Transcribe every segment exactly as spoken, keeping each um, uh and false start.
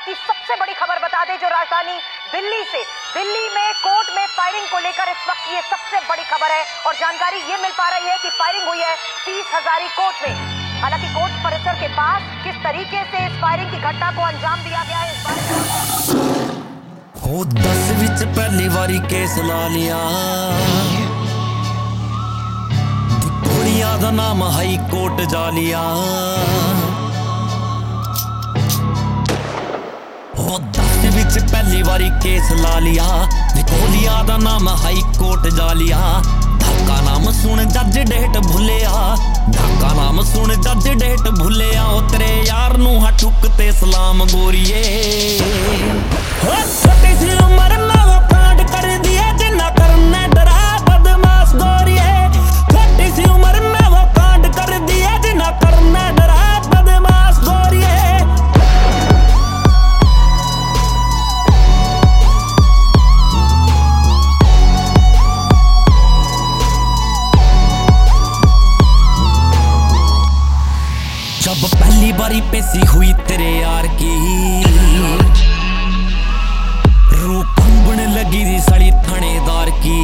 की सबसे बड़ी खबर बता दें जो राजधानी दिल्ली से दिल्ली में कोर्ट में फायरिंग को लेकर इस वक्त ये सबसे बड़ी खबर है और जानकारी ये मिल पा रही है कि फायरिंग हुई है तीस हजारी कोर्ट में। हालांकि कोर्ट परिसर के पास किस तरीके से इस फायरिंग की घटना को अंजाम दिया गया है इस बारे हो दस विच पहली बारी केस ला लिया, गोलियां दा नाम हाई कोर्ट जा लिया। हो दस विच पहली बारी केस ला लिया, गोलियां दा नाम हाई कोर्ट जा लिया। ढाका नाम सुन जज डेट भुलिया, ढाका नाम सुन जज डेट भुलिया। ओ तेरे यार नू हा ठुक ते सलाम गोरिए। हो छोटी सी उम्र में वो कांड कर दिए जिन्ना करने डरा बदमाश गोरिए। छोटी सी उम्र में वो कांड कर दिए जिन्ना करने डरा बदमाश गोरिए। जब पहली बारी पेशी हुई तेरे यार की, रूह कंबने लगी थी सड़ी थानेदार की।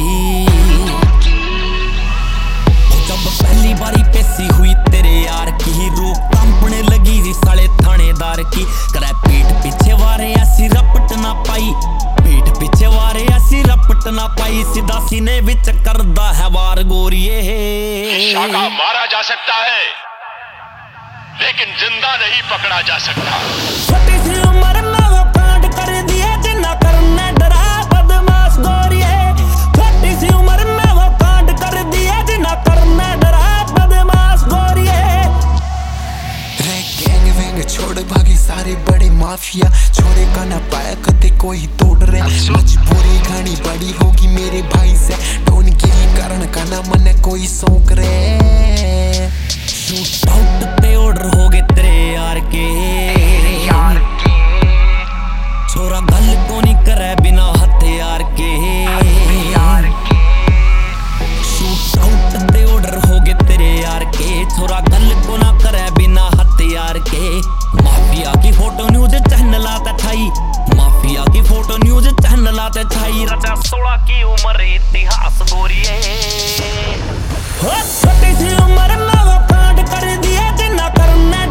जब पहली बारी पेशी हुई तेरे यार की, रूह कंबने लगी थी सड़े थानेदार की। करे पीठ पीछे वारे ऐसी रपट ना पाई, पीठ पीछे वारे ऐसी रपट ना पाई। सीधा सीने विच करदा है वार गोरिए। शाखा मारा जा सकता है लेकिन जिंदा नहीं पकड़ा जा सकता। छोटी सी उम्र में वो कांड कर दिए जिन्ना करने डरा बदमाश गोरिए। छोटी सी उम्र में वो कांड कर दिए जिन्ना करने डरा बदमाश गोरिए। रे गैंग वैंग छोड़ भागी सारे बड़े माफिया, छोरे का ना पाया कदे कोई तोड़ रे। मजबूरी घनी बड़ी होगी मेरे भाई से, ढोनगिरी करण का ना मन कोई सौंक रे। शूट आउट पे ऑर्डर हो गए तेरे यार के, छोरा गल को नहीं करे बिना हथियार के। शूट आउट पे ऑर्डर हो गए तेरे यार के, छोरा गल को ना करे बिना हथियार के। माफिया की फोटो न्यूज चैनल आते छाई, माफिया की फोटो न्यूज चैनल आते छाई। रचा सोलह की उम्र इतिहास गोरिए। छोटी सी उम्र में वो कांड कर दिए जिन्ना करने